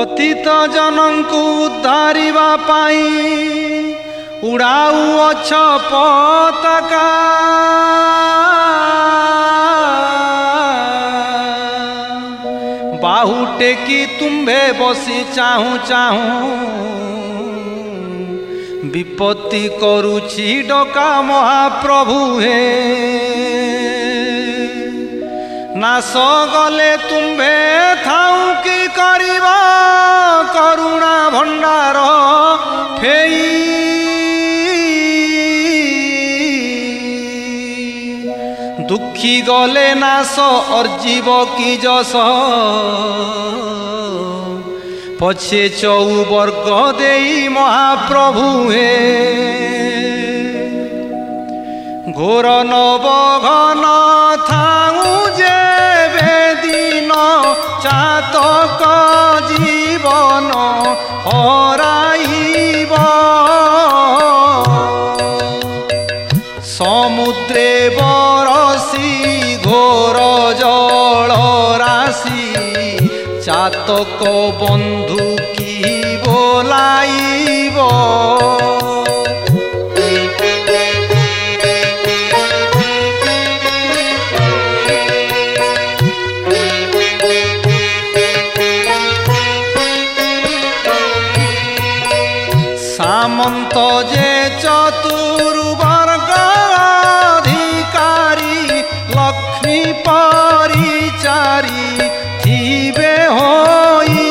पतित जनंकु उद्धारिबा पाई उड़ाऊ अछ पताका बाहु टेकी तुम्भे बसी चाहूं चाहूं विपत्ति करुछि डका महाप्रभु हे नाश गले तुम्भे थाऊ की करिबा करुणा भंडार फेई दुखी गले नाश अर्जीव की जस पछे चौवर्ग देई महाप्रभु हे घोर नवघन थाऊ जे बेदीन चातक जीवन हराइब समुद्रे बरसी घोर जल राशि चातक बंधु की बोलाइब सामंत जे चतुर्वर्ग अधिकारी लक्ष्मी परिचारी थिबे होई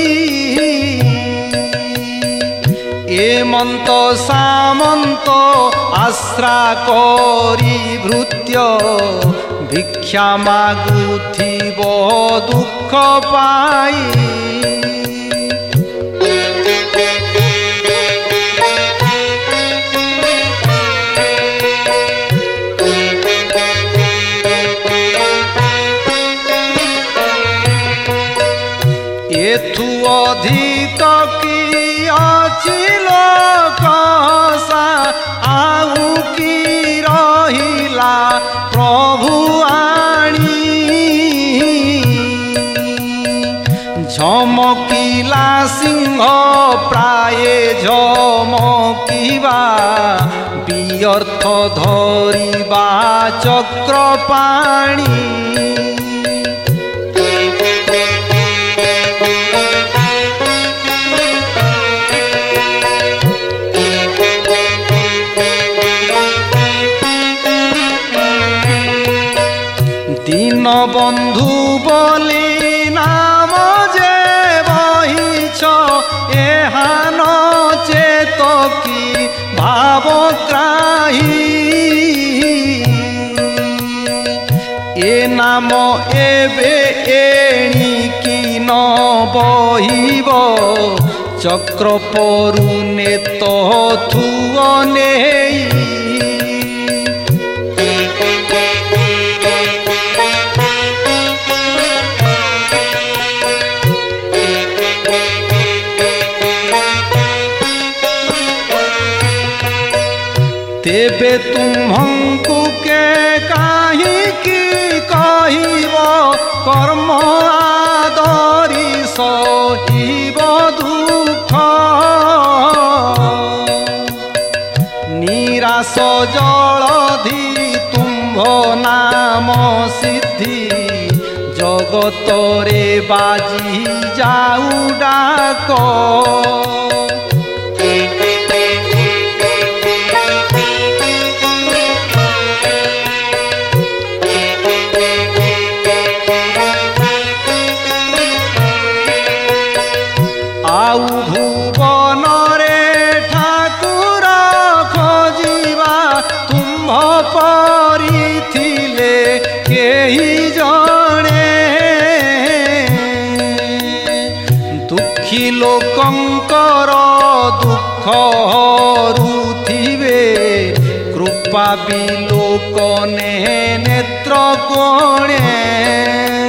एमंत सामंत आश्रा करी भृत्य भिक्षा मागुथिब दुख पाई एथु अधिक की अचिल कसा आउ की रहिला प्रभु आणी झमकिला सिंह प्राय झमकिबा व्यर्थ धरिबा चक्रपाणी दीन बंधु बोली नाम जे बहिछ एहान चेत की भावग्राही ए नाम एबे एणिकी न बहिब चक्र परुने तो थुअ नेई तेबे तुम्हंकु के काहि की कहिब कर्म आदरी सहिब दुख निराश जलधि तुम्भ नाम सिद्धि जगतरे बाजी जाऊ डाक आउ भुवन रे ठाकुर खोजिबा तुम्भ परी थिले केही जणे दुखी लोकंकर दुख हरुथिबे कृपा बिलोकने नेत्र कोणे